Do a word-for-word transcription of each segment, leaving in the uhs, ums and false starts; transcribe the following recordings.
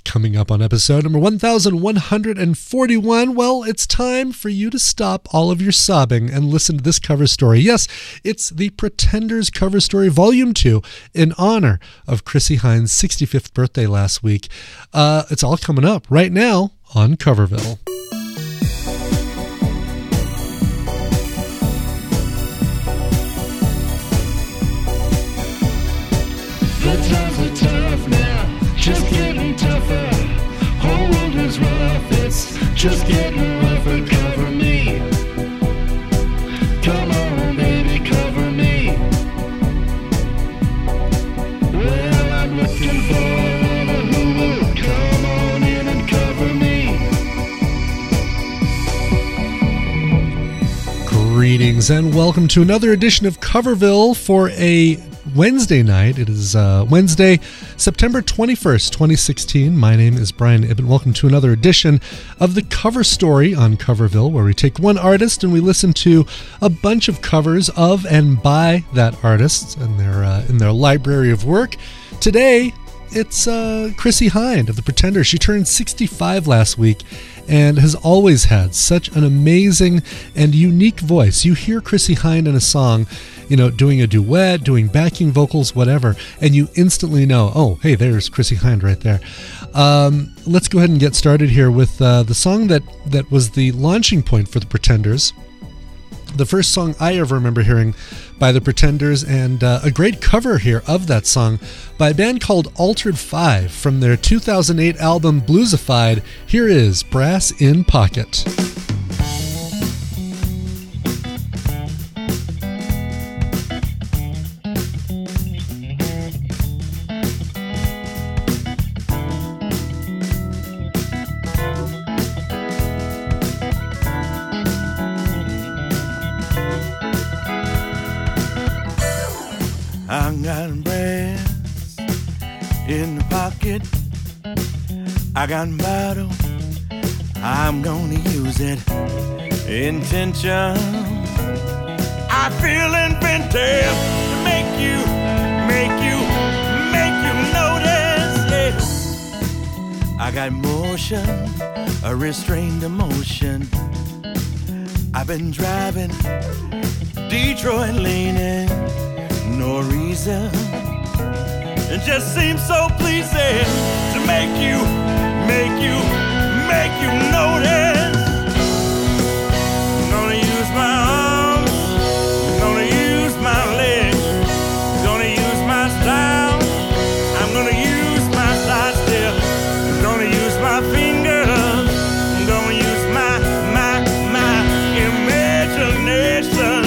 Coming up on episode number one thousand one hundred forty-one, well, it's time for you to stop all of your sobbing and listen to this cover story. Yes, it's the Pretenders cover story, volume two, in honor of Chrissie Hynde's sixty-fifth birthday last week. Uh, it's all coming up right now on Coverville. The times are tough now, just getting tougher. Whole world is rough, it's just getting rougher. Cover me, come on baby, cover me. Well, I'm looking for another who will come on in and cover me. Greetings and welcome to another edition of Coverville for a Wednesday night. It is uh, Wednesday, September twenty-first, twenty sixteen. My name is Brian Ibbott. Welcome to another edition of the Cover Story on Coverville, where we take one artist and we listen to a bunch of covers of and by that artist and their uh, in their library of work. Today, it's uh, Chrissie Hynde of the Pretenders. She turned sixty-five last week and has always had such an amazing and unique voice. You hear Chrissie Hynde in a song, you know, doing a duet, doing backing vocals, whatever, and you instantly know, oh, hey, there's Chrissie Hynde right there. Um, let's go ahead and get started here with uh, the song that, that was the launching point for the Pretenders. The first song I ever remember hearing by the Pretenders, and uh, a great cover here of that song by a band called Altered Five from their two thousand eight album Bluesified. Here is Brass in Pocket. I got brass in the pocket. I got a bottle, I'm gonna use it. Intention, I feel inventive to make you, make you, make you notice. Yeah. I got motion, a restrained emotion. I've been driving Detroit leaning. No reason, it just seems so pleasing to make you, make you, make you notice. I'm gonna use my arms, I'm gonna use my legs, I'm gonna use my style, I'm gonna use my side step, I'm gonna use my fingers, I'm gonna use my, my, my imagination.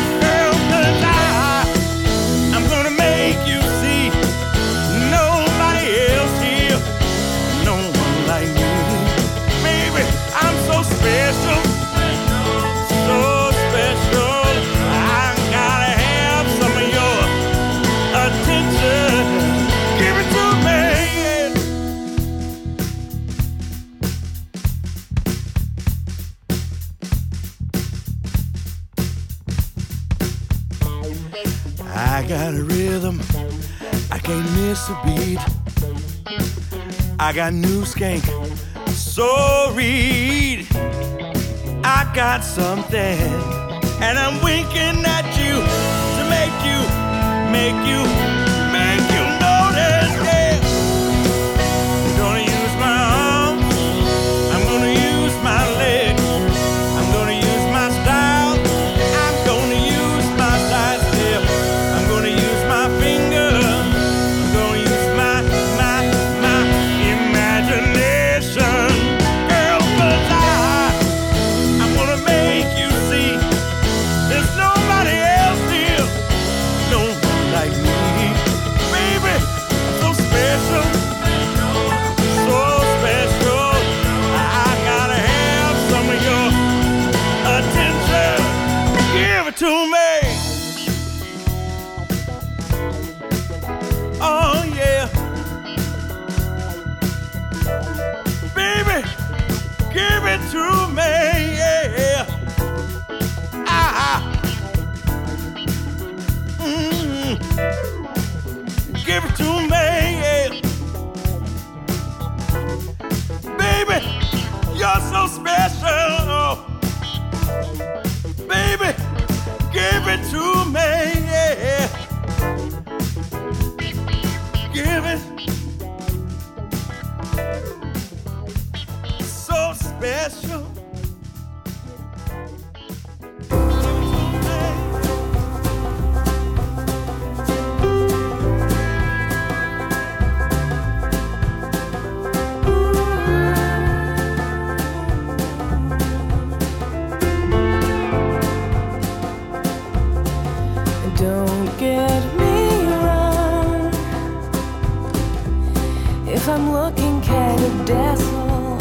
I got a rhythm, I can't miss a beat. I got new skank, so read. I got something, and I'm winking at you to make you, make you, make you notice. Yeah. I'm gonna use my arms, I'm gonna use my legs, I'm gonna use my style, I'm gonna use my side step, I'm gonna use my fingers, I'm gonna use my, my, my imagination. Girl, 'cause I, I'm gonna make you see there's nobody else here, no one like me. Baby, so special, so special. I gotta have some of your attention. Give it to me. Oh yeah, baby, give it to me. Yeah, ah, mm, give it to me. Yeah. you're so special. Baby, give it to me, yeah. Give it. So special. Don't get me wrong, if I'm looking kind of dazzled,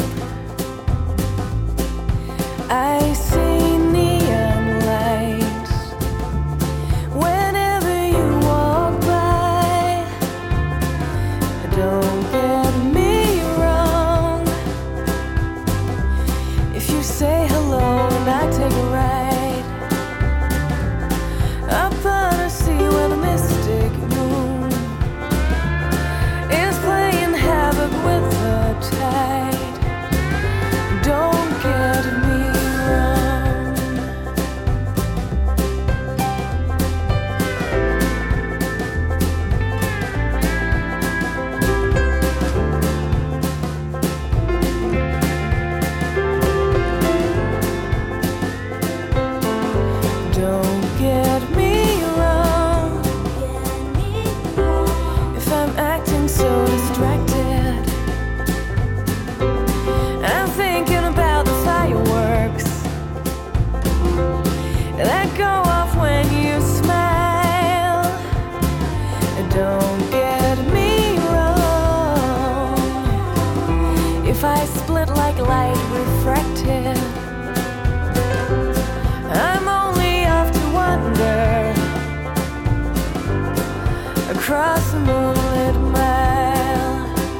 I see neon lights whenever you walk by. Don't get me wrong, if you say hello and I take a ride up on a sea where the mystic moon is playing havoc with the tide. Don't get me wrong. Don't get me wrong, if I'm acting so distracted, I'm thinking about the fireworks that go off when you smile. Don't get me wrong, if I split like light refracted, I'm only off to wander across the moonlit mile.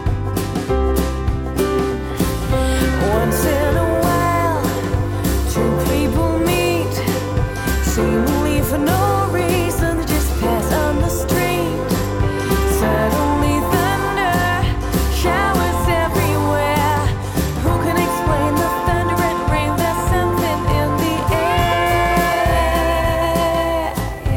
Once in a while, two people meet, seemingly for no reason, they just pass on the street. Suddenly thunder showers everywhere. Who can explain the thunder and rain? There's something in the air.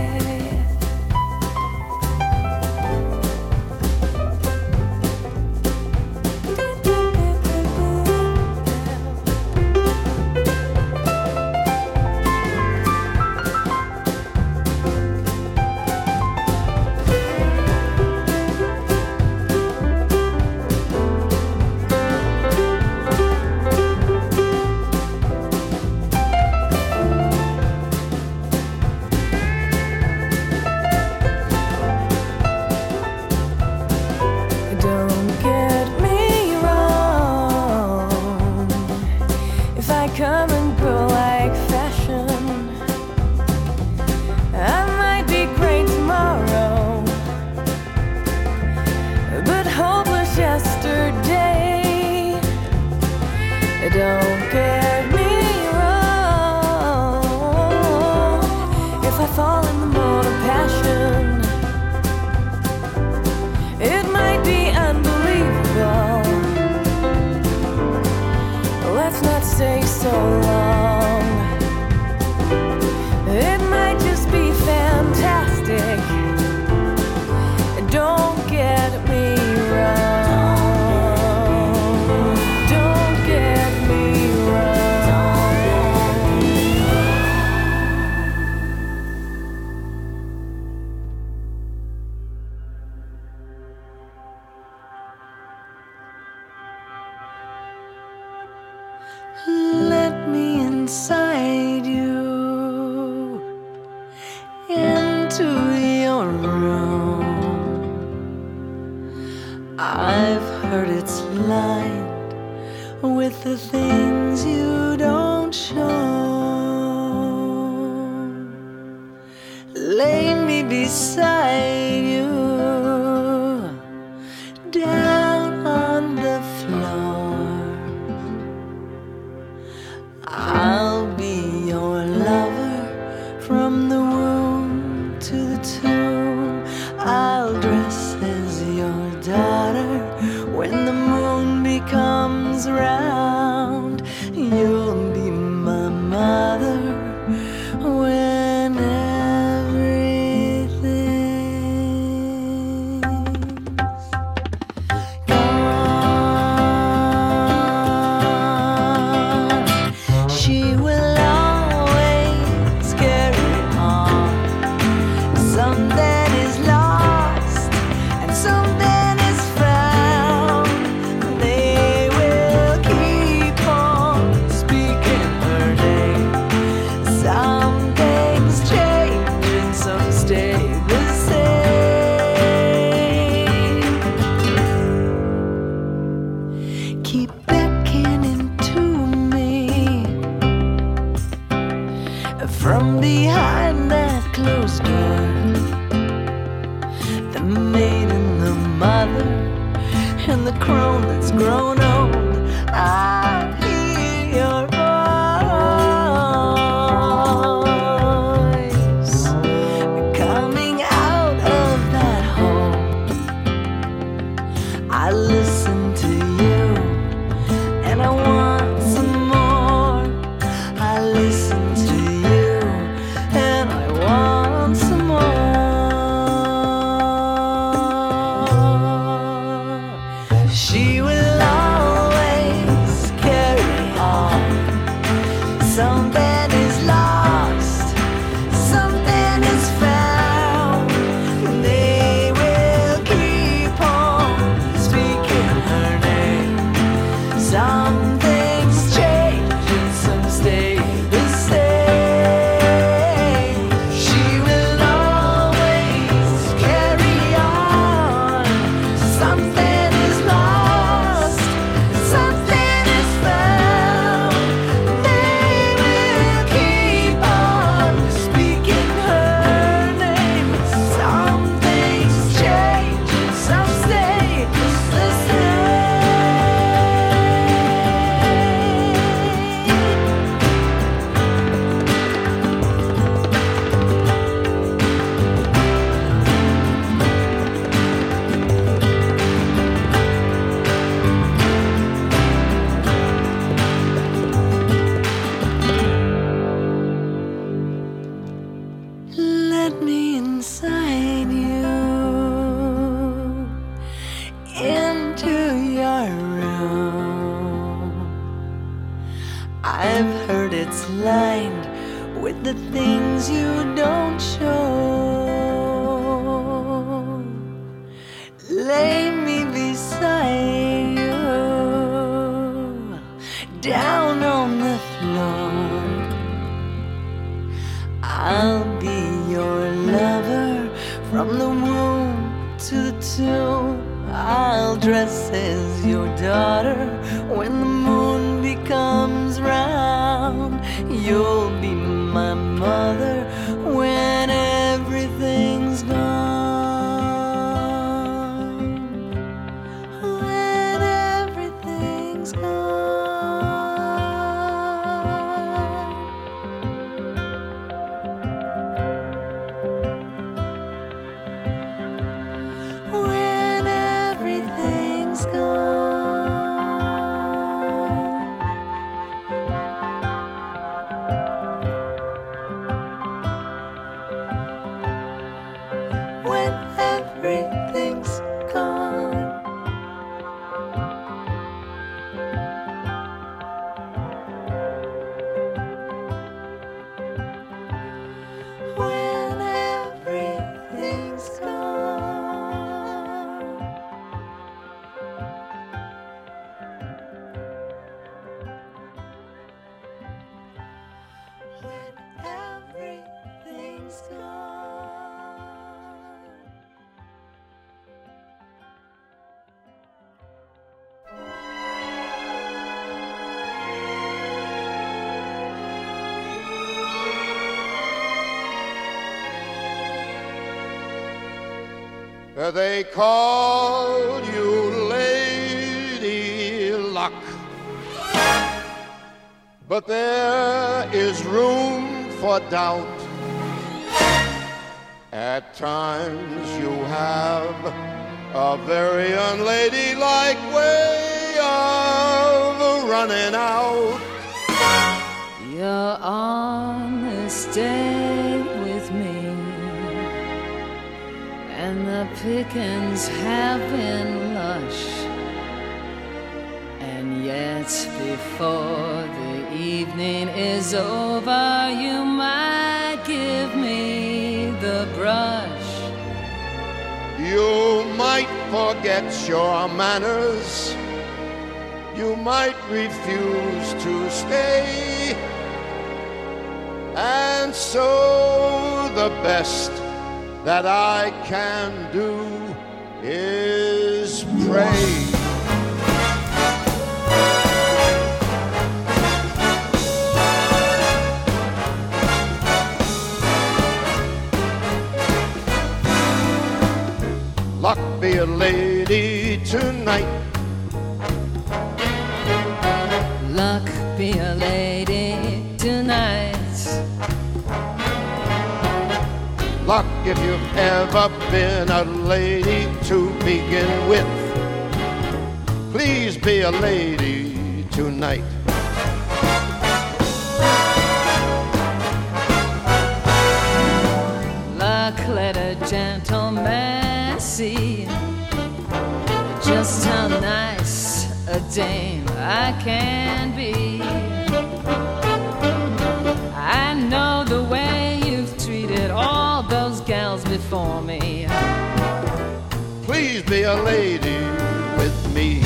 Don't get me wrong, if I come and go like fashion, I might be great tomorrow, but hopeless yesterday. Don't get me wrong, if I fall in the mode of passion, it might be unbelievable. Let's not stay so long. It might just be fantastic. Don't get me wrong. Don't get me wrong. Let me inside you, into your room. I've heard it's lined with the things you don't show. Lay me beside you, down on the floor. I'll be your lover from the womb to the tomb. I'll dress as your daughter when the moon becomes round. keep backing into me from behind that closed door. The maid and the mother and the crone that's grown old. I hear your voice coming out of that hole. I listen to you and I want some more. I listen to you and I want some more. She will always carry on. Something is lost, something is found. They will keep on speaking her name. Some things change and some stay the same. She will always carry on. Something is lost, something is found. They will keep on speaking her name. Some things change and some stay the same. Let me inside you, into your room. I've heard it's lined with the things you don't show. Lay me beside you, down on the floor. I'll be your lover from the womb to the tomb. I'll dress as your daughter when the moon becomes round. You'll be my mother when everything's gone. When everything's gone. When everything's gone. When everything's gone. When everything's gone. When everything's gone. They call you Lady Luck, but there is room for doubt. At times you have a very unladylike way of running out. Your honest day with me, and the pickings have been lush. And yet before the evening is over, you might give me the brush. You might forget your manners. You might refuse to stay. And so the best that I can do is pray. tonight. Luck be a lady tonight. Luck if you've ever been a lady to begin with. Please be a lady tonight. Luck let a gentleman see just how nice a dame I can be. I know the way you've treated all those gals before me. Please be a lady with me.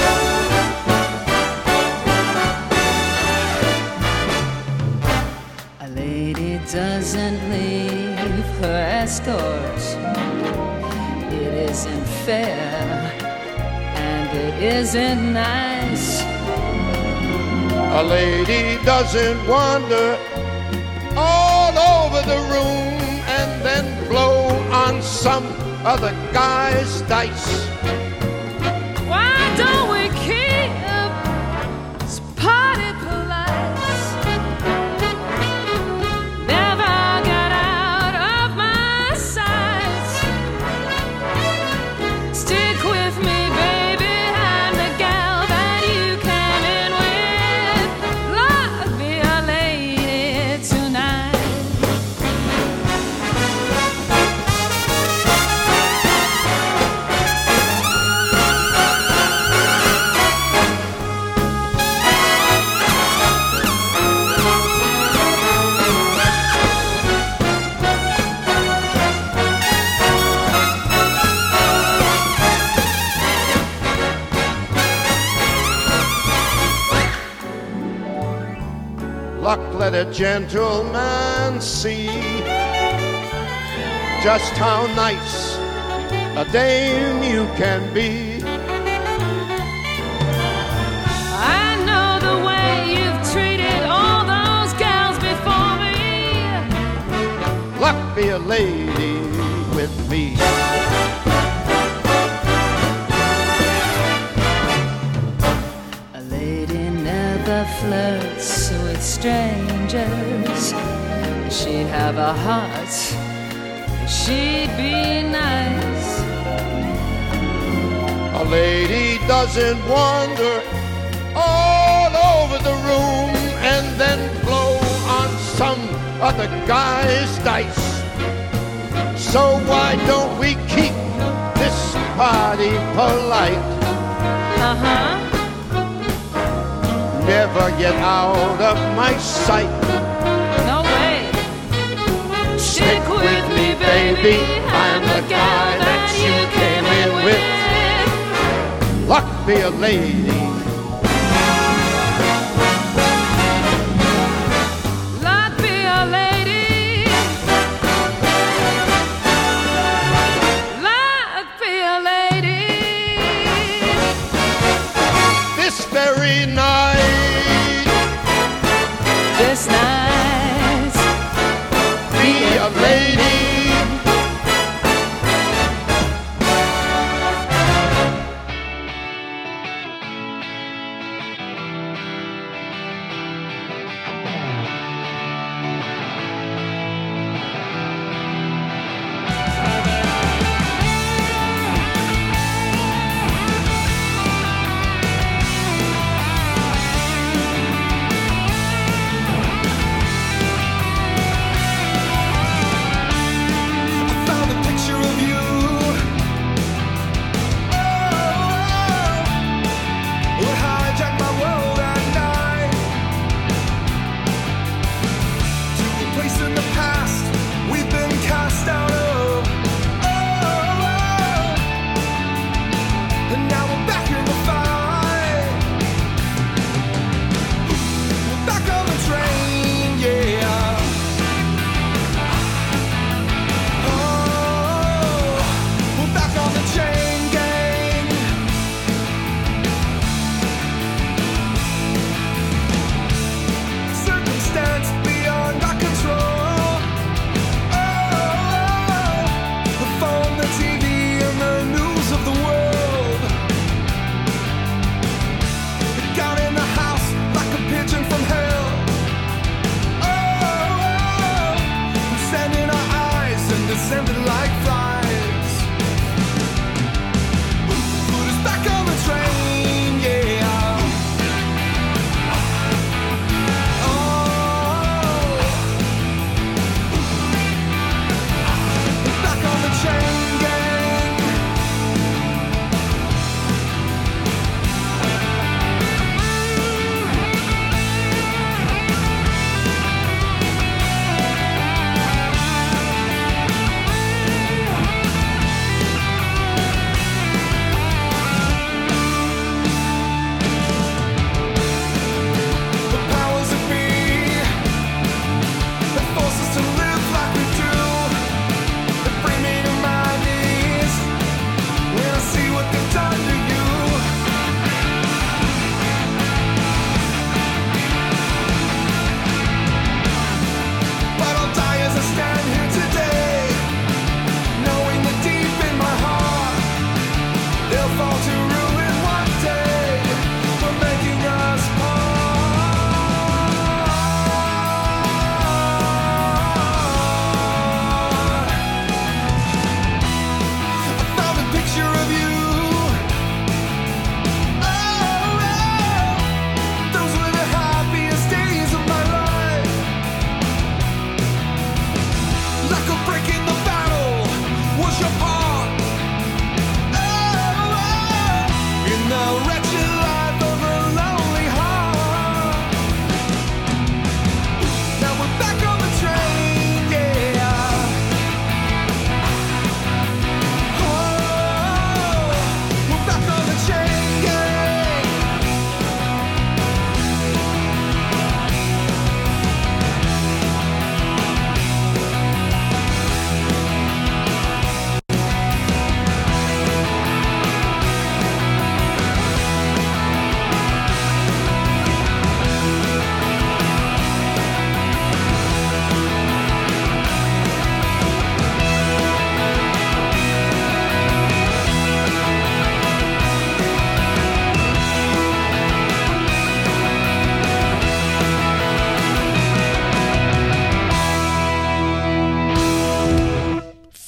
A lady doesn't leave her escort. It isn't fair and it isn't nice. A lady doesn't wander all over the room and then blow on some other guy's dice. Why don't we keep this party polite? Never get out of my sight. Stick with me, baby, I'm the gal that you came in with. Love be a lady tonight. Luck let a gentleman see just how nice a dame you can be. I know the way you've treated all those gals before me. Luck be a lady with me. A lady never flirts with strangers. She'd have a heart, she'd be nice. A lady doesn't wander all over the room and then blow on some other guy's dice. So why don't we keep this party polite? Uh-huh. Never get out of my sight. No way. Stick with me, baby. I'm the guy that you came in with. Luck be a lady. Luck be a lady. Luck be a lady. This very night, This night. be a lady.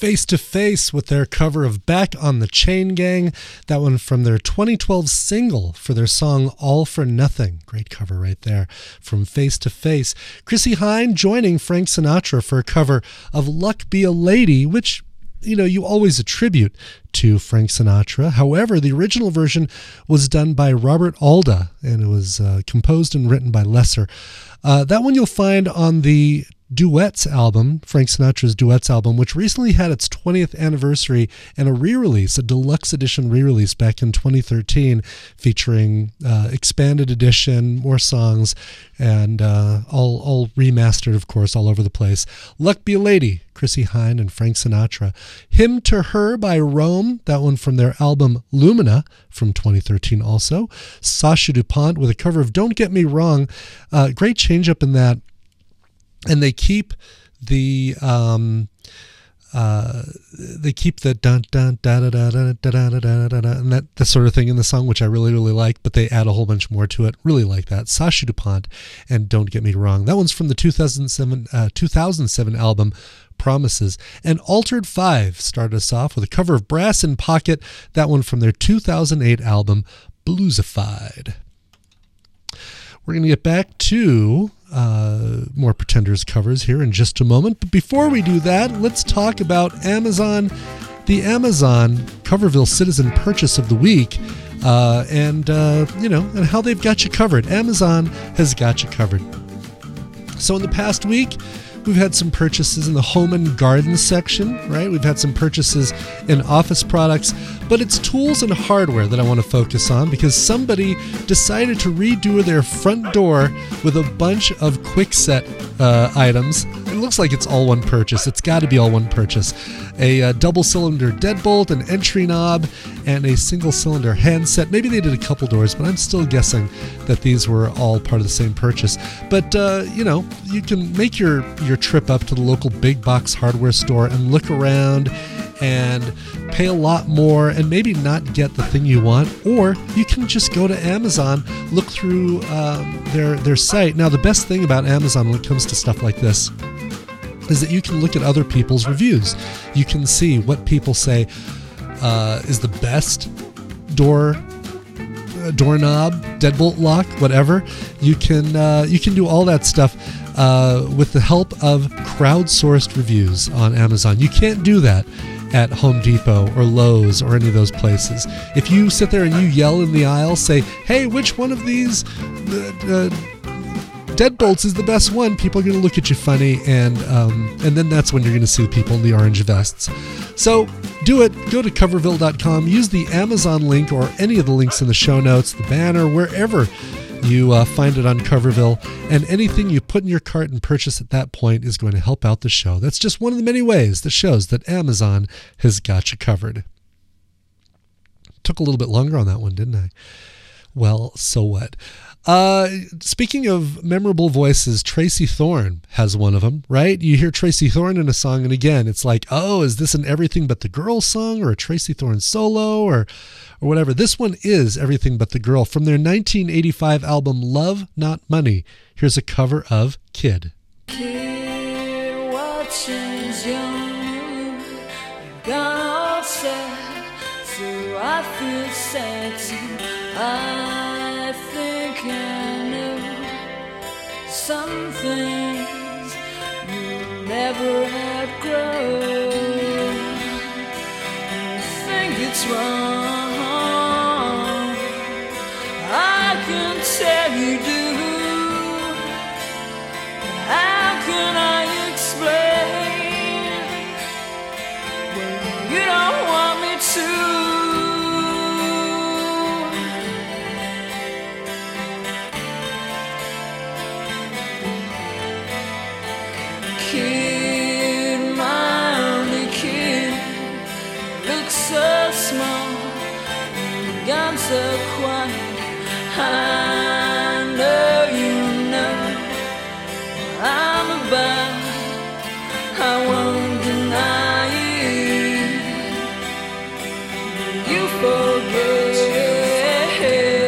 Face to Face with their cover of Back on the Chain Gang. That one from their twenty twelve single for their song All for Nothing. Great cover right there from Face to Face. Chrissie Hynde joining Frank Sinatra for a cover of Luck Be a Lady, which, you know, you always attribute to Frank Sinatra. However, the original version was done by Robert Alda, and it was uh, composed and written by Lesser. Uh, that one you'll find on the Duets album, Frank Sinatra's Duets album, which recently had its twentieth anniversary and a re-release, a deluxe edition re-release back in twenty thirteen, featuring uh, expanded edition, more songs, and uh, all, all remastered, of course, all over the place. Luck Be a Lady, Chrissie Hynde and Frank Sinatra. Hymn to Her by Rome, that one from their album Lumina from twenty thirteen also. Sacha DuPont with a cover of Don't Get Me Wrong. Uh, great change up in that. And they keep the um, uh, they keep the dun dun da da da da da da da da da and that that sort of thing in the song, which I really really like. But they add a whole bunch more to it. Really like that. Sacha DuPont and Don't Get Me Wrong. That one's from the two thousand seven uh, two thousand seven album Promises. And Altered Five started us off with a cover of Brass in Pocket. That one from their two thousand eight album Bluesified. We're going to get back to uh, more Pretenders covers here in just a moment. But before we do that, let's talk about Amazon, the Amazon Coverville Citizen Purchase of the Week, uh, and, uh, you know, and how they've got you covered. Amazon has got you covered. So in the past week, we've had some purchases in the home and garden section, right? We've had some purchases in office products, but it's tools and hardware that I want to focus on because somebody decided to redo their front door with a bunch of Kwikset uh, items. It looks like it's all one purchase. It's got to be all one purchase. A uh, double-cylinder deadbolt, an entry knob, and a single-cylinder handset. Maybe they did a couple doors, but I'm still guessing that these were all part of the same purchase. But, uh, you know, you can make your, your trip up to the local big box hardware store and look around and pay a lot more and maybe not get the thing you want, or you can just go to Amazon, look through um, their their site. Now, the best thing about Amazon when it comes to stuff like this is that you can look at other people's reviews. You can see what people say uh, is the best door uh, doorknob, deadbolt lock, whatever. You can uh, you can do all that stuff uh, with the help of crowdsourced reviews on Amazon. You can't do that at Home Depot or Lowe's or any of those places. If you sit there and you yell in the aisle, say, hey, which one of these uh, uh, deadbolts is the best one, people are going to look at you funny, and um, and then that's when you're going to see the people in the orange vests. So do it. Go to coverville dot com. Use the Amazon link or any of the links in the show notes, the banner, wherever you uh, find it on Coverville, and anything you put in your cart and purchase at that point is going to help out the show. That's just one of the many ways that shows that Amazon has got you covered. Took a little bit longer on that one, didn't I? Well, so what? Uh, speaking of memorable voices, Tracy Thorn has one of them, right? You hear Tracy Thorn in a song, and again, it's like, oh, is this an Everything But the Girl song or a Tracy Thorn solo or or whatever? This one is Everything But the Girl from their nineteen eighty-five album Love Not Money. Here's a cover of Kid. Kid watches young, you got all sad, so I feel sad too. I think I know some things you never had grown. You think it's wrong, I can tell you do. How can I explain when you don't want me to? Kid, my only kid, looks so small, gone so quiet. I know you know what I'm about, I won't deny it, but you forget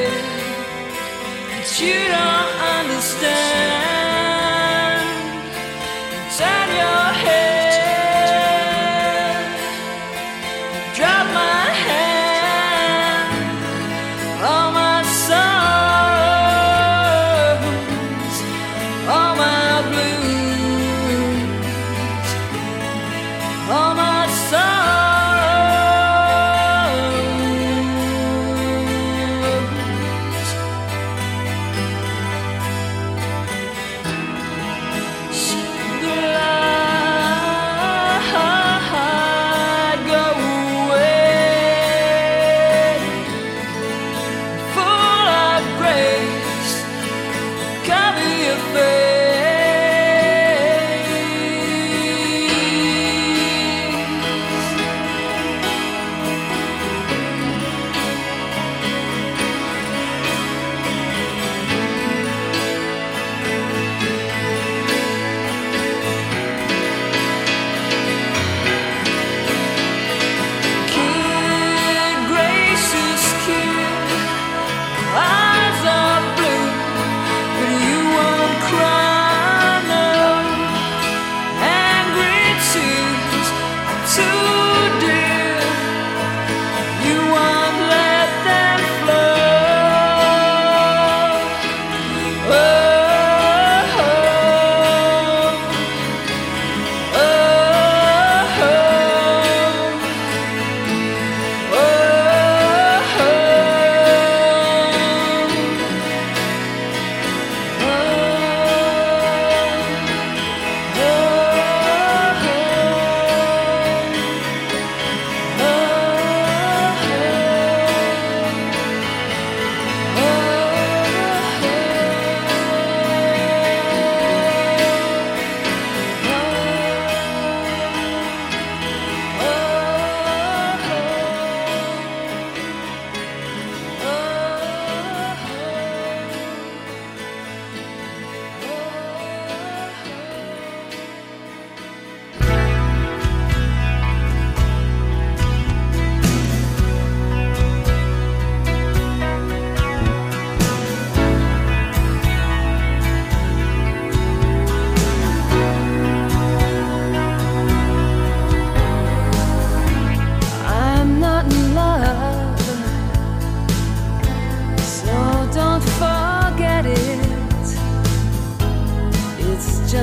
that you don't understand. Turn your head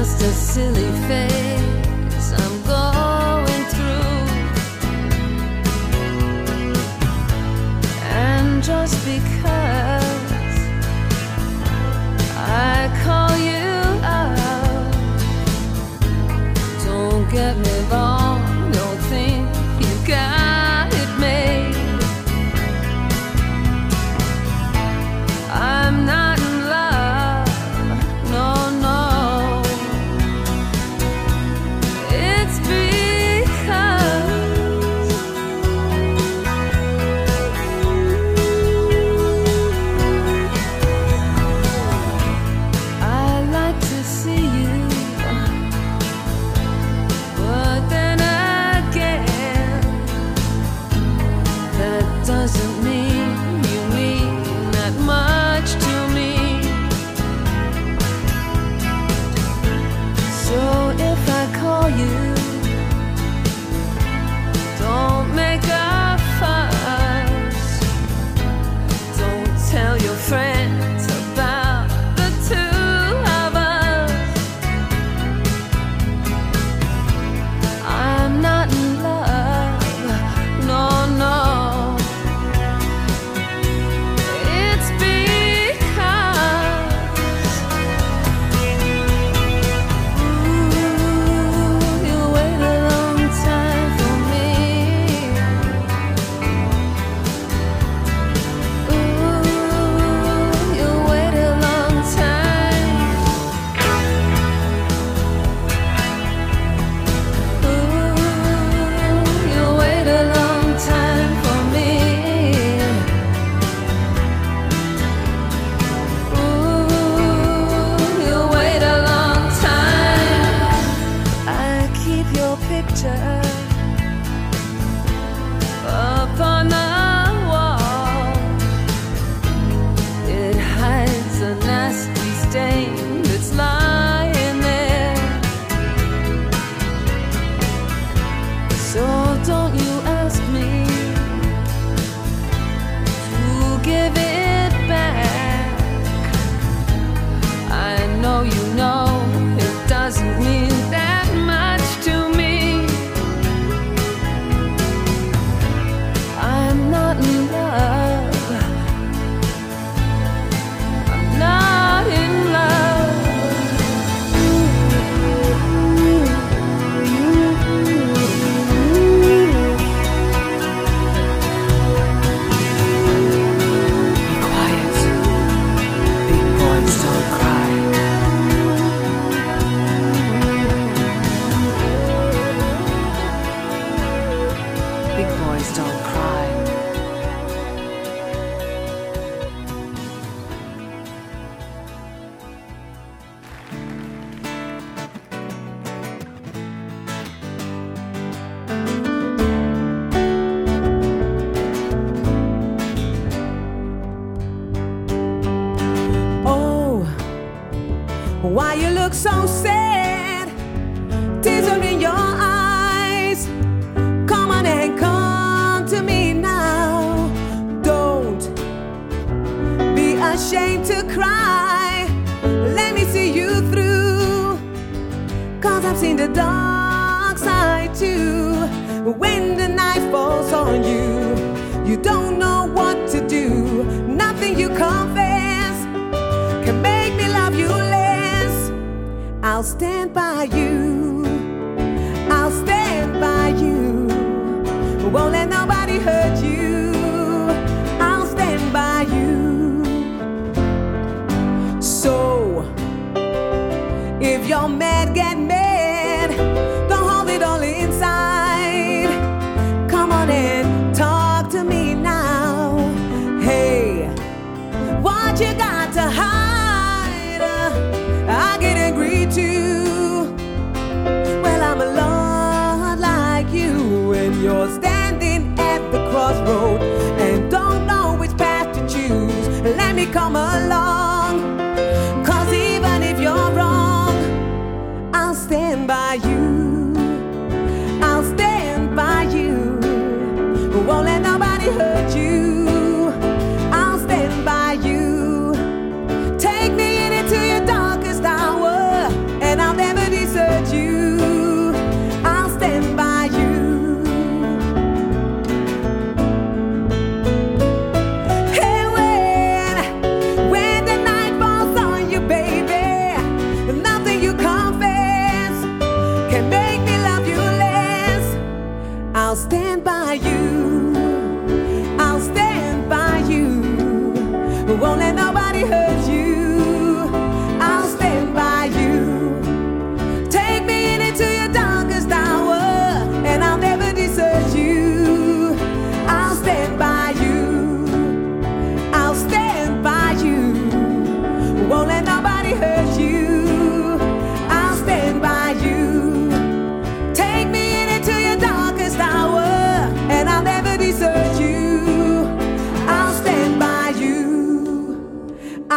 just a silly phase I'm going through. And just because I call you out, don't get me wrong, don't think you got it made. I'm not in love, no, no. It's because I like to see you, but then again, that doesn't mean you mean that much to me. So if I call you, don't make a fuss. Don't tell your friends about the two of us. I'm not in love, no, no. It's because ooh, you wait a long time for me. Ooh, you wait a long time. Ooh, you wait a long time for me. Ooh, you wait a long time. I keep your picture up on the wall. It hides a nasty stain that's lying there. So don't you ask me to give it back. I know you know it doesn't mean that much to me. I'm not in love. I'm not in love. Be quiet. Big boys don't cry. Big boys don't cry. Oh, why you look so sad? Tears are in your eyes. Come on and come to me now. Don't be ashamed to cry. Let me see you through. Cause I've seen the dark side too. When the night falls on you, you don't know what to do. Nothing you confess can make me love you less. I'll stand by you. I'll stand by you. Won't let nobody hurt you. I'll stand by you. So if you're mad, get mad. Don't hold it all inside. Come on and talk to me now. Hey, what you got to hide? I get angry too. Well, I'm a lot like you, and you're standing at the crossroad and don't know which path to choose. Let me come along. Cause even if you're wrong,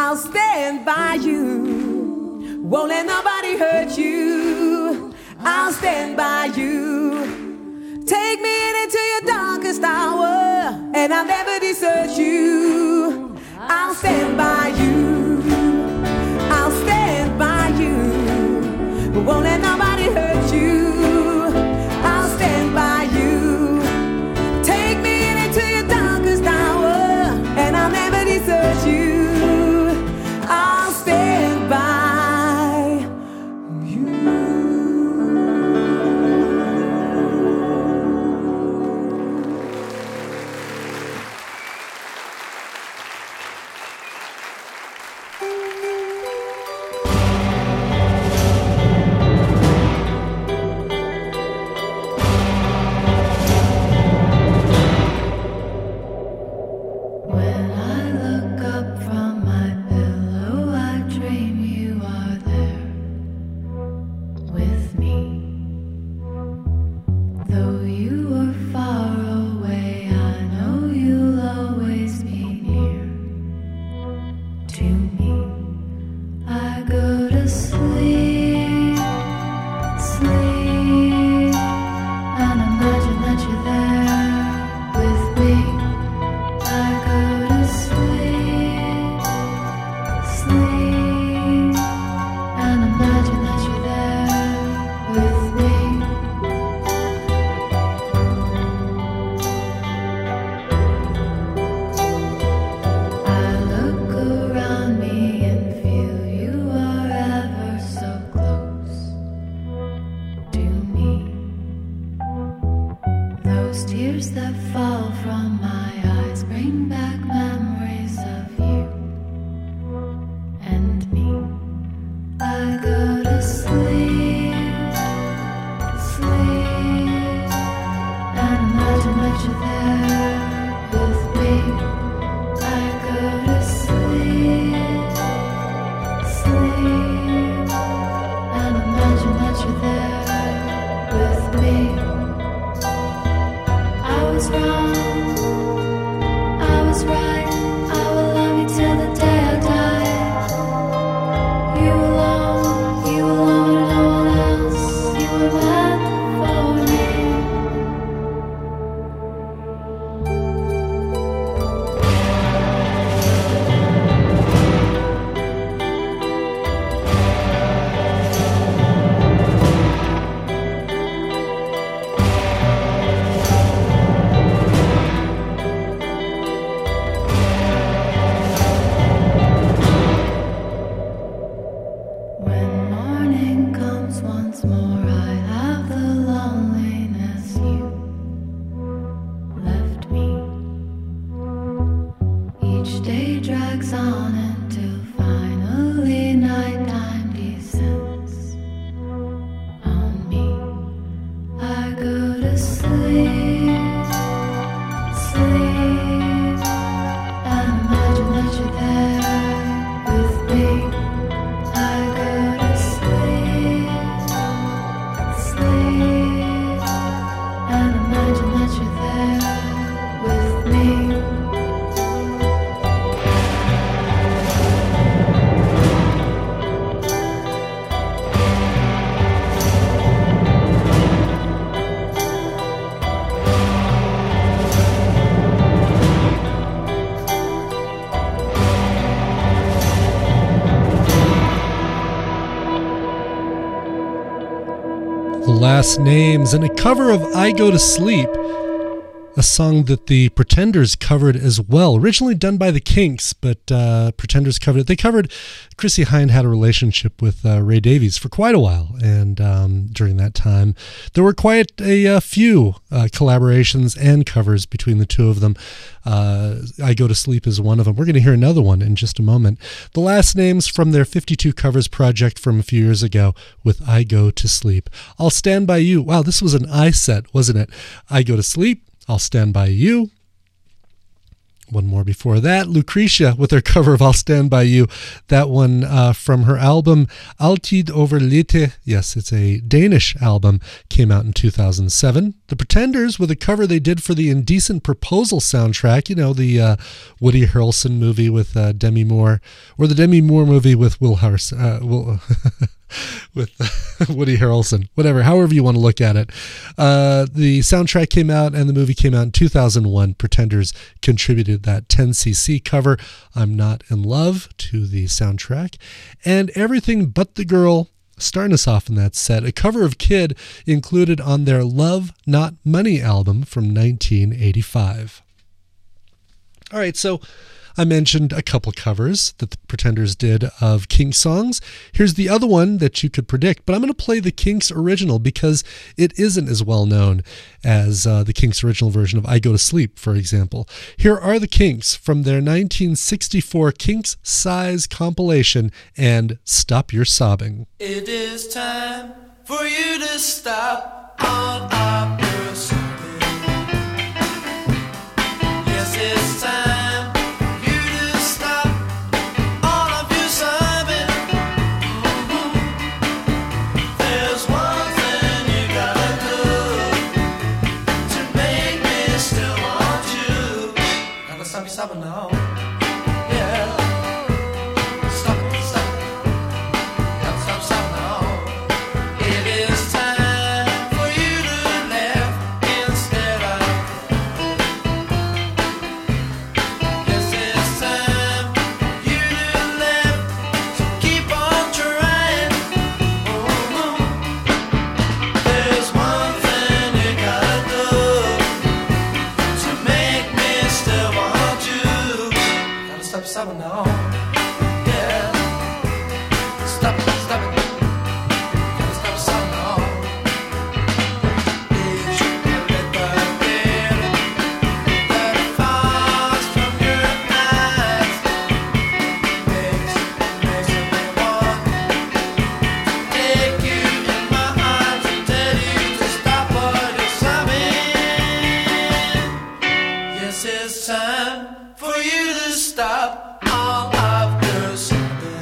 I'll stand by you. Won't let nobody hurt you. I'll stand by you. Take me into your darkest hour, and I'll never desert you. I'll stand by you. I'll stand by you. Won't let nobody hurt you. I'll stand by you. Take me into your darkest hour, and I'll never desert you. I'll stand by you. When I look up from my pillow, I dream you are there with me. Though you are far away, I know you'll always be near to me. I go to sleep, sleep, and imagine that you're there with me. I go to sleep, sleep, and imagine that you're there with me. I look around me and feel you are ever so close to me. Those tears that fall from my eyes bring back memories of you and me. I go to sleep, sleep, and imagine that you're there with me. I go to sleep, sleep, and imagine that you're there with me. I was wrong, I was right. I will love you till the day I die. You alone, you alone, and no one else. You were meant for me. When morning comes once more, I have the loneliness you left me. Each day drags on until finally nighttime descends on me. I go to sleep, sleep, and imagine that you're there with me. I go to sleep, sleep, and imagine that you're there with me. The Last Names, and a cover of I Go to Sleep, a song that the Pretenders covered as well. Originally done by the Kinks, but uh, Pretenders covered it. They covered, Chrissie Hynde had a relationship with uh, Ray Davies for quite a while, and um, during that time, there were quite a, a few uh, collaborations and covers between the two of them. Uh, I Go to Sleep is one of them. We're going to hear another one in just a moment. The Last Names from their fifty-two Covers project from a few years ago with I Go to Sleep. I'll Stand By You. Wow, this was an I set, wasn't it? I Go to Sleep. I'll Stand By You. One more before that, Lucretia with her cover of I'll Stand By You. That one uh, from her album Altid Overlite. Yes, it's a Danish album. Came out in two thousand seven. The Pretenders with a cover they did for the Indecent Proposal soundtrack. You know, the uh, Woody Harrelson movie with uh, Demi Moore. Or the Demi Moore movie with Will Harrison. Uh, Will... with Woody Harrelson, whatever, however you want to look at it. Uh, the soundtrack came out and the movie came out in two thousand one. Pretenders contributed that ten C C cover, I'm Not in Love, to the soundtrack. And Everything But the Girl, starting us off in that set, a cover of Kid included on their Love Not Money album from nineteen eighty-five. All right, so I mentioned a couple covers that the Pretenders did of Kinks songs. Here's the other one that you could predict, but I'm going to play the Kinks original because it isn't as well known as uh, the Kinks original version of I Go to Sleep, for example. Here are the Kinks from their nineteen sixty-four Kinks Size compilation and Stop Your Sobbing. It is time for you to stop all of your sobbing. Yes, it's time. Stop it now. Yeah. Stop it, stop it. Stop, stop, stop now. It is time for you to laugh instead of yes, it's time for you to laugh. So keep on trying. Oh, there's one thing you gotta do to make me still want. Stop it now. Yeah. Stop it, stop it. Gotta stop, stop now. Is you let the wind that falls from your eyes makes, makes me want to take you in my arms and tell you to stop what you're sobbing. Yes, it's time for you to stop. All of your sobbing.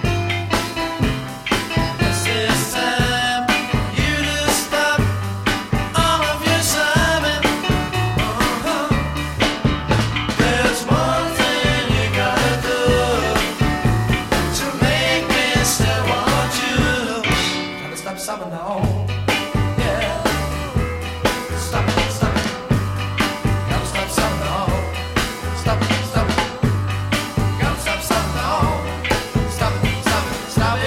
Yes, it's time for you to stop all of your sobbing. Uh-huh. There's one thing you gotta do to make me still want you. Gotta stop sobbing now. Yeah. Stop it, stop it. Gotta stop sobbing now. Stop it, stop it. Stop, stop now. Stop it, stop it, stop it.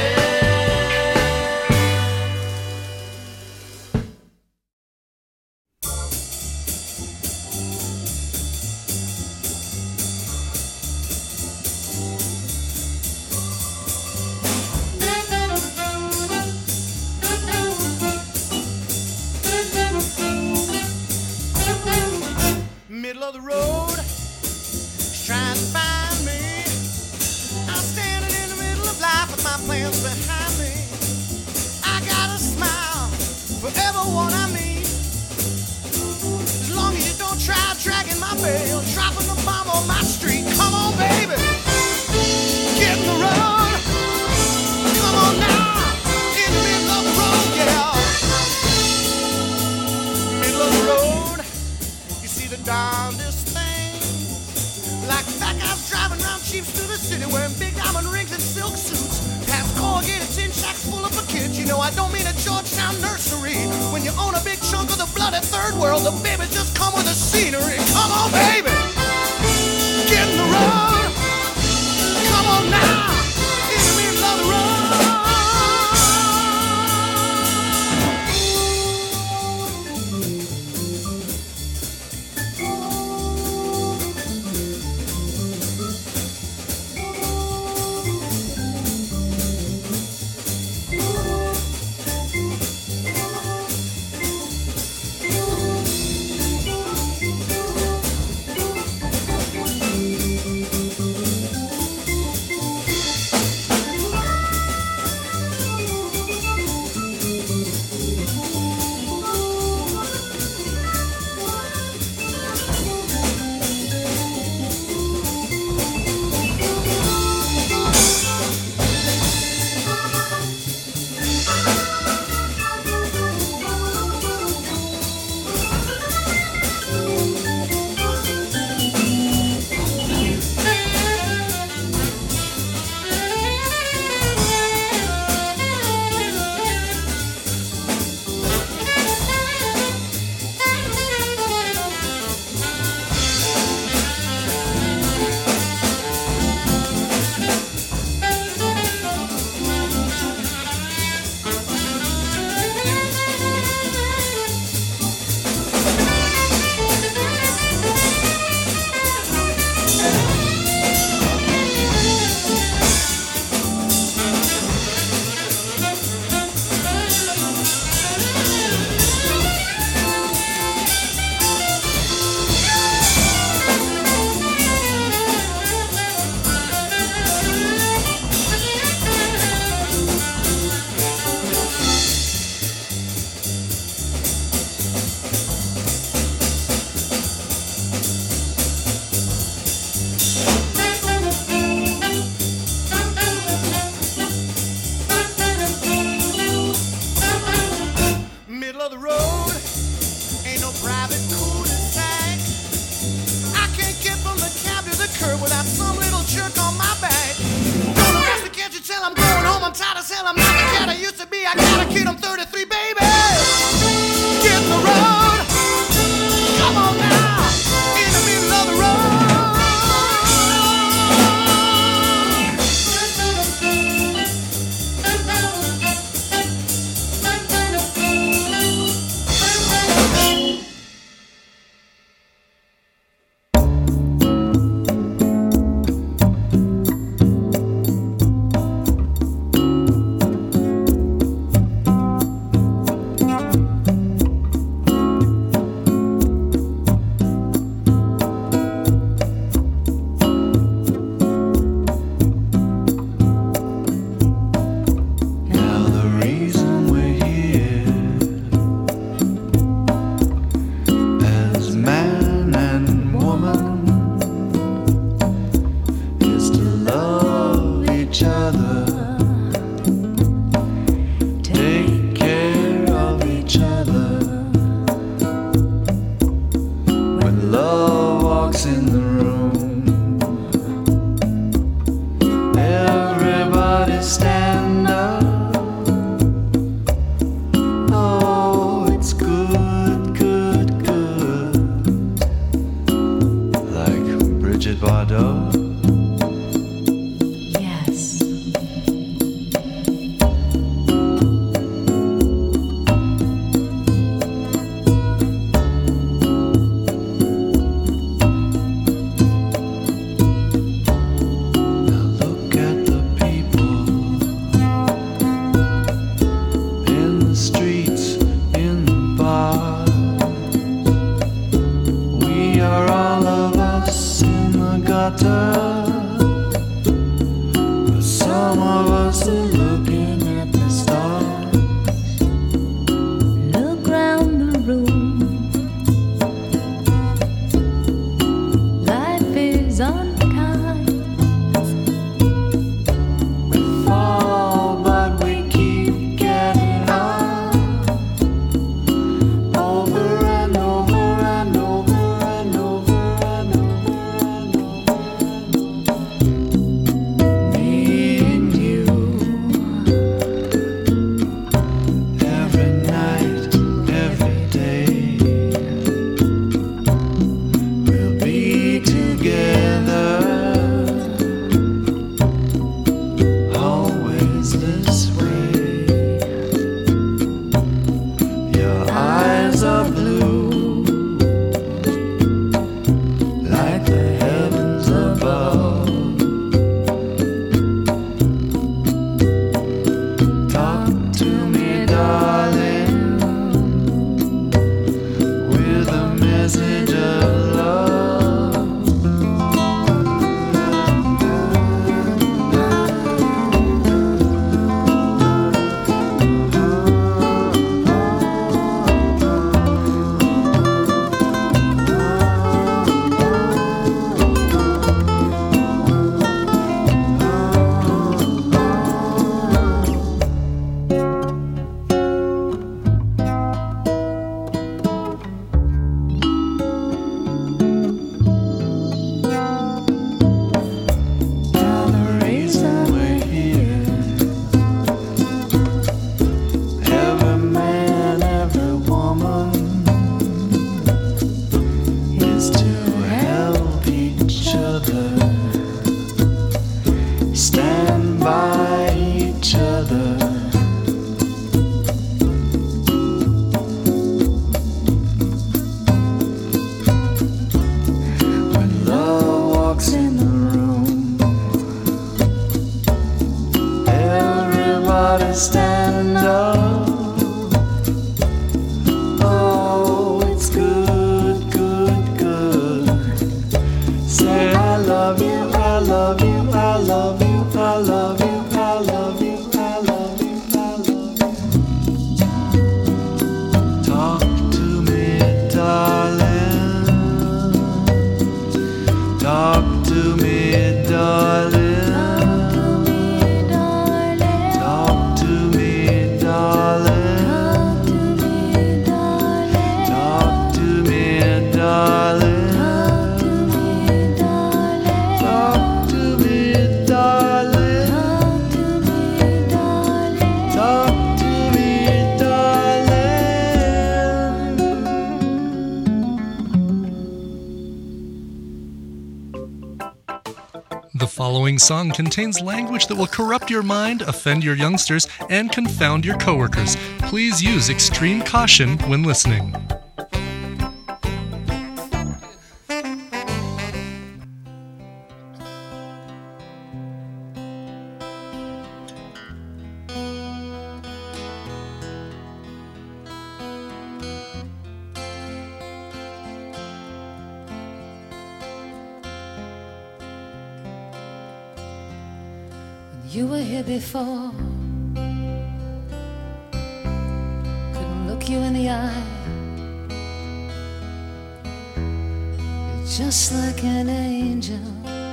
Middle of the road, she's trying to find me. I'm standing in the middle of life with my plans behind me. I got a smile for everyone I meet. As long as you don't try dragging my mail, dropping the bomb on my street. Come on, baby, get in the road. Come on now, in the middle of the road, yeah. Middle of the road, you see the darndest thing. Like fat guys driving around Jeeps through the city wearing big diamond rings and silk suits. Past corrugated tin shacks full of kids. You know I don't mean a Georgetown nursery. When you own a big chunk of the bloody third world, the babies just come with the scenery. Come on, baby, get in the road. Come on now, in the middle of the road. I'm not the cat I used to be. I got a kid, I'm thirty-three, baby. Get in the road. Come on now. In the middle of the Now the reason we're here as man and woman is to love each other, take care of each other. When love walks in the room, everybody stand up. Oh, it's good, good, good. Like Bridget Bardot. Yes. Now look at the people in the streets, in the bars. We are all of us in the gutter, but some of us are looking at the stars. Look round the room. Life is unkind. We fall, but we keep getting up, over and over and over and over and over and over. Me and you, every night, every day, we'll be together, always this way. Your eyes are blue, like the heavens above. Talk to me, darling, with a message of love. Now the reason we're here, every man, every woman, is to help each other, stand by each other. When love walks in the room, everybody stand up. Oh, it's good, good, good. Say I love you, I love you, I love you, I love you, I love you, I love you, I love you. Talk to me, darling. Talk to me, darling. Talk to me, darling. following song contains language that will corrupt your mind, offend your youngsters, and confound your coworkers. Please use extreme caution when listening. You were here before. Couldn't look you in the eye. You're just like an angel.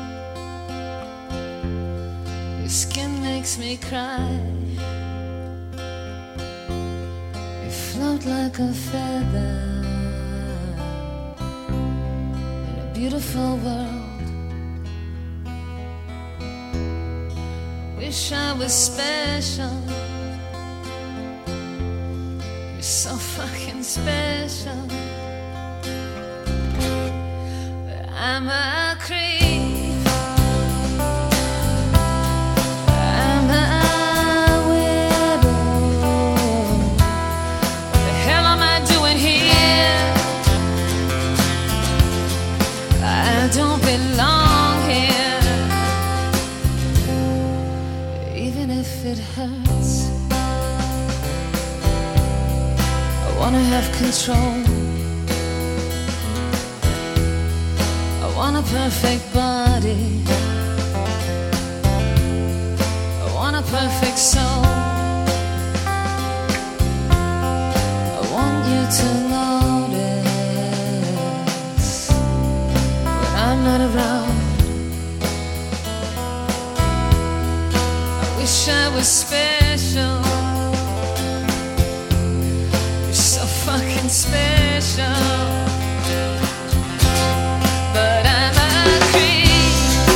Your skin makes me cry. You float like a feather in a beautiful world. Wish I was special. You're so fucking special. But I'm a creep. I'm a widow. What the hell am I doing here? I don't belong here. If it hurts, I wanna have control. I want a perfect body. I want a perfect soul. I want you to notice when I'm not around. Wish I was special. You're so fucking special. But I'm a creep.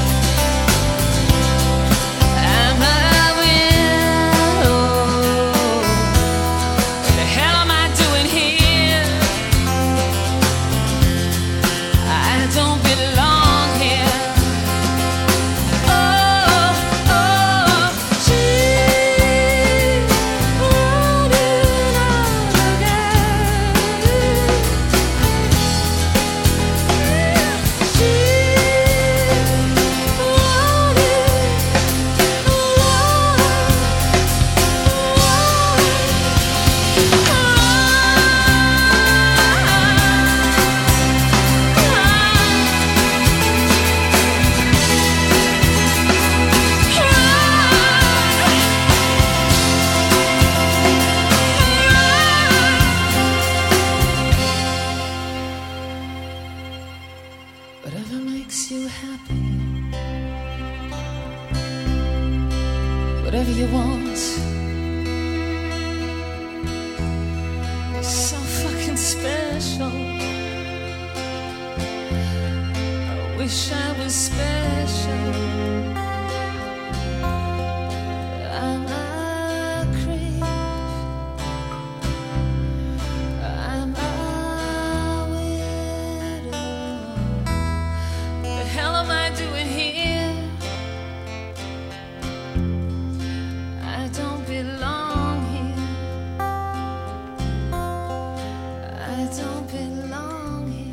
I'm a widow. What the hell am I doing here? I don't belong here. Whatever makes you happy, whatever you want. You're so fucking special. I wish I was special. I'm a creep. I'm a widow. The hell am I doing here? I don't belong here. I don't belong here.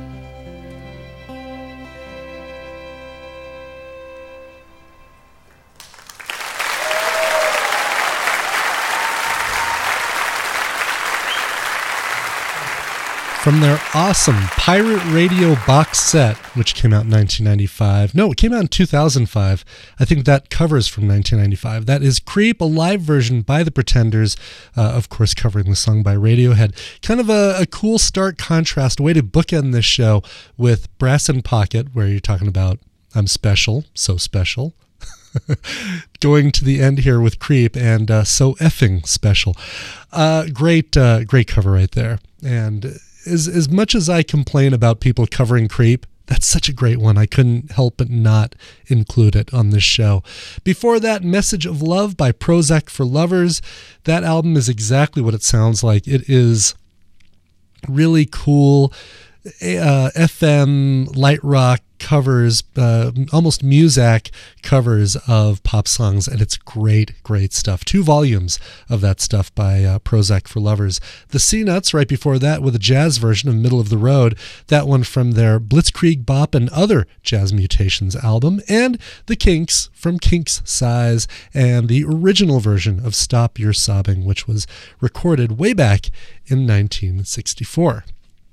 From their awesome Pirate Radio box set, which came out in nineteen ninety-five. No, it came out in two thousand five. I think that covers from nineteen ninety-five. That is Creep, a live version by The Pretenders, uh, of course covering the song by Radiohead. Kind of a, a cool stark contrast, way to bookend this show with Brass in Pocket, where you're talking about I'm special, so special. Going to the end here with Creep and uh, so effing special. Uh, great, uh, great cover right there. And as as much as I complain about people covering Creep, that's such a great one. I couldn't help but not include it on this show. Before that, Message of Love by Prozac for Lovers. That album is exactly what it sounds like. It is really cool uh, F M light rock covers, uh, almost Muzak covers of pop songs, and it's great, great stuff. Two volumes of that stuff by uh, Prozac for Lovers. The C-Nuts right before that with a jazz version of Middle of the Road, that one from their Blitzkrieg Bop and Other Jazz Mutations album, and the Kinks from Kinks Size and the original version of Stop Your Sobbing, which was recorded way back in nineteen sixty-four.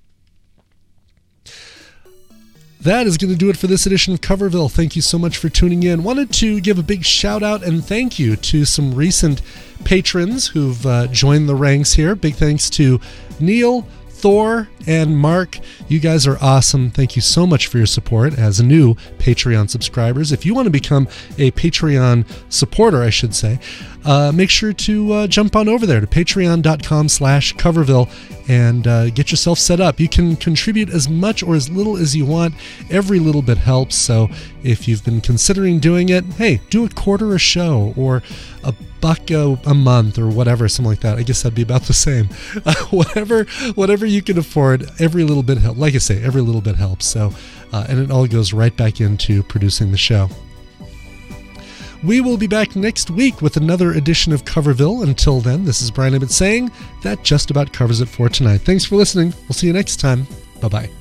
That is going to do it for this edition of Coverville. Thank you so much for tuning in. Wanted to give a big shout out and thank you to some recent patrons who've uh, joined the ranks here. Big thanks to Neil, Thor, and Mark. You guys are awesome. Thank you so much for your support as new Patreon subscribers. If you want to become a Patreon supporter, I should say, uh, make sure to uh, jump on over there to patreon.com slash Coverville and uh, get yourself set up. You can contribute as much or as little as you want. Every little bit helps. So if you've been considering doing it, hey, do a quarter a show or a buck a, a month or whatever, something like that. I guess that'd be about the same. Uh, whatever, whatever you can afford, every little bit helps. Like I say, every little bit helps. So, uh, and it all goes right back into producing the show. We will be back next week with another edition of Coverville. Until then, this is Brian Ibbott saying that just about covers it for tonight. Thanks for listening. We'll see you next time. Bye-bye.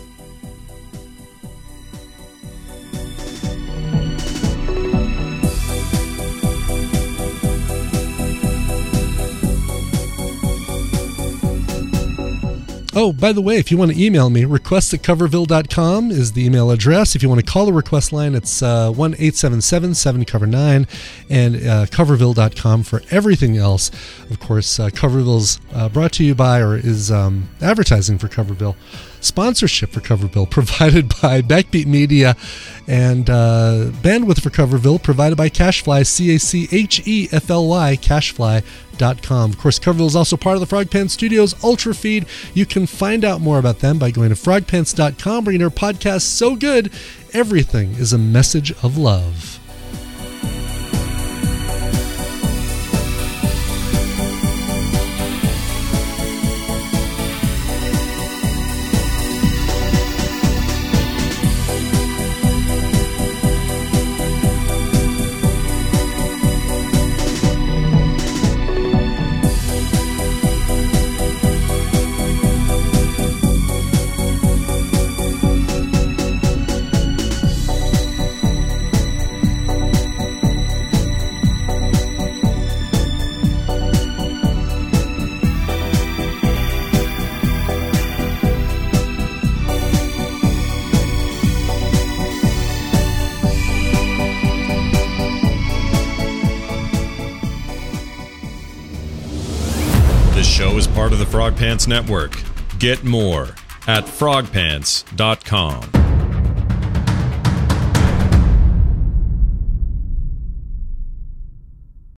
Oh, by the way, if you want to email me, requests at coverville dot com is the email address. If you want to call the request line, it's uh, one eight seven seven seven cover nine, and uh, coverville dot com for everything else. Of course, uh, Coverville's uh, brought to you by, or is um, advertising for Coverville. Sponsorship for Coverville provided by Backbeat Media, and uh, bandwidth for Coverville provided by Cashfly, C A C H E F L Y, cashfly dot com. Of course, Coverville is also part of the Frog Pants Studios Ultra Feed. You can find out more about them by going to frog pants dot com, bringing their podcast so good, everything is a message of love. Part of the Frog Pants Network. Get more at frog pants dot com.